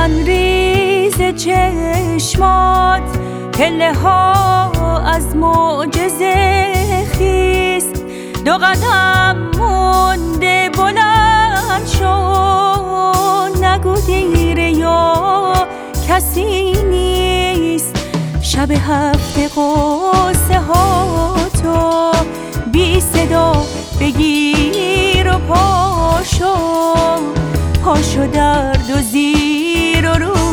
روشن ریز چشمات پله ها از معجزه خیست. 2 قدم مونده بلند شو، نگو دیره یا کسی نیست. شب هفته قصه ها تو بی صدا بگیر و پاشو، پاشو درد و زیر و رو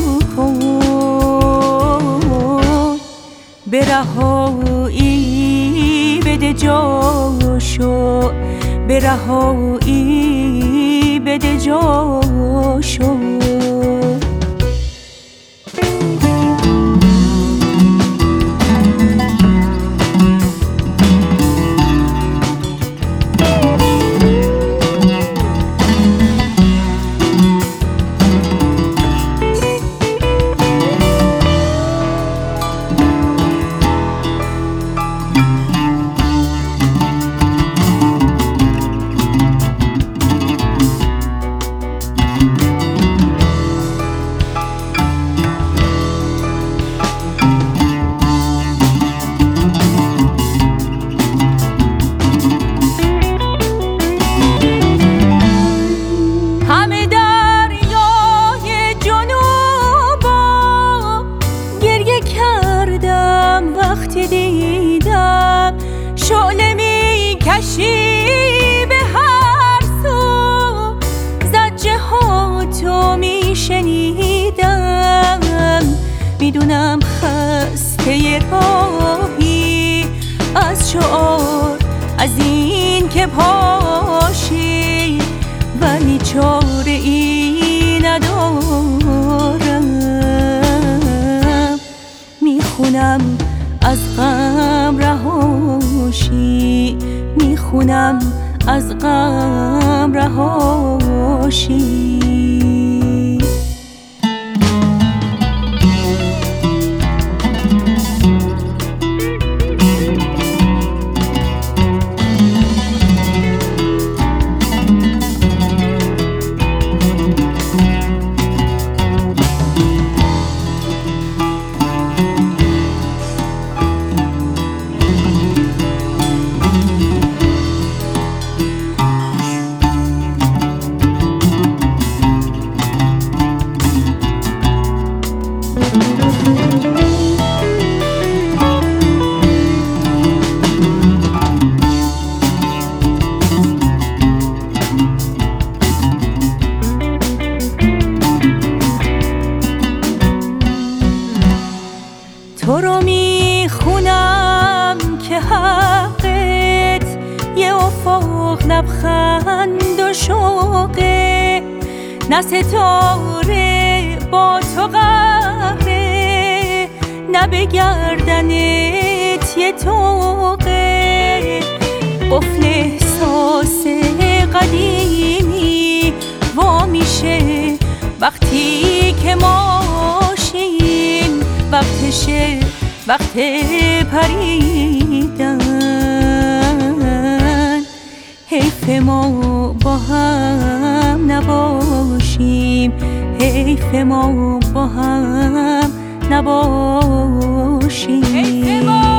کن. به رهایی بده جاشو، به رهایی بده جاشو. وقتی دیدم شعله میکشی به هر سو، زجه ها تو میشنیدم. میدونم خسته راهی از شعار، از این که پاشی، ولی چاره ای ندارم. میخونم از غم رهاشی، میخونم از غم رهاشی. تو رو میخونم که حقت یه افق لبخند و شوقه، نه ستاره با تو قهره، نه به گردنت یه طوقه. قفل احساس قدیمی وا میشه وقتی که ماشیم، وقتشه وقت پریدن. حیف ما با هم نباشیم، حیف ما با هم نباشیم.